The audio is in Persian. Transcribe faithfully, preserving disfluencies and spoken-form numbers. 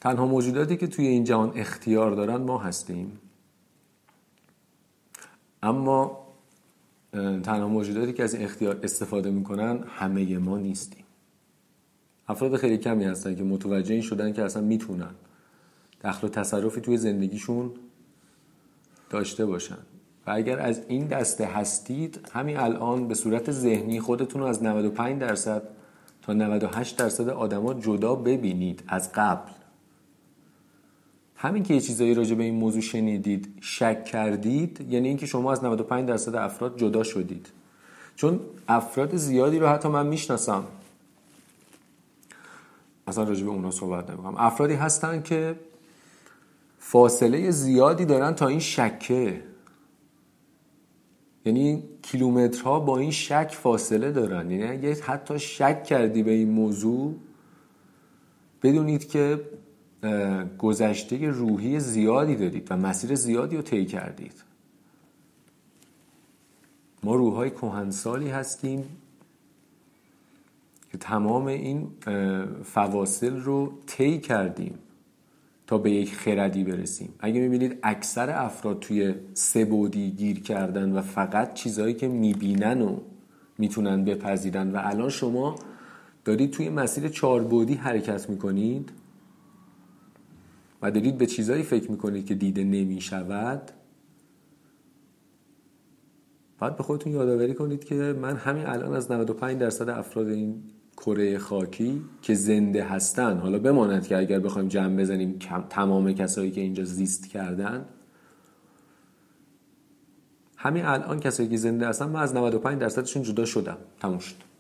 تنها موجوداتی که توی این جهان اختیار دارن ما هستیم، اما تنها موجوداتی که از این اختیار استفاده میکنن همه ما نیستیم. افراد خیلی کمی هستن که متوجه این شدن که اصلا میتونن دخل و تصرفی توی زندگیشون داشته باشن. و اگر از این دسته هستید، همین الان به صورت ذهنی خودتون رو از نود و پنج درصد تا نود و هشت درصد آدما جدا ببینید از قبل. همین که یه چیزایی راجع به این موضوع شنیدید، شک کردید، یعنی اینکه شما از نود و پنج درصد افراد جدا شدید. چون افراد زیادی رو حتی من میشناسم، اصلا راجع به اونا صحبت نمی‌کنم، افرادی هستن که فاصله زیادی دارن تا این شکه، یعنی کیلومترها با این شک فاصله دارن. یعنی اگه حتی شک کردی به این موضوع، بدونید که گذشته روحی زیادی دارید و مسیر زیادی رو طی کردید. ما روح‌های کهنسالی هستیم که تمام این فواصل رو طی کردیم تا به یک خردی برسیم. اگه میبینید اکثر افراد توی سه بعدی گیر کردن و فقط چیزهایی که میبینن و میتونن بپذیرن، و الان شما دارید توی مسیر چهار بعدی حرکت میکنید و دارید به چیزایی فکر میکنید که دیده نمیشود، باید به خودتون یادآوری کنید که من همین الان از نود و پنج درصد افراد این کره خاکی که زنده هستن، حالا بماند که اگر بخوایم جمع بزنیم تمام کسایی که اینجا زیست کردن، همین الان کسایی که زنده هستن من از نود و پنج درصدشون جدا شدم، تموم شد.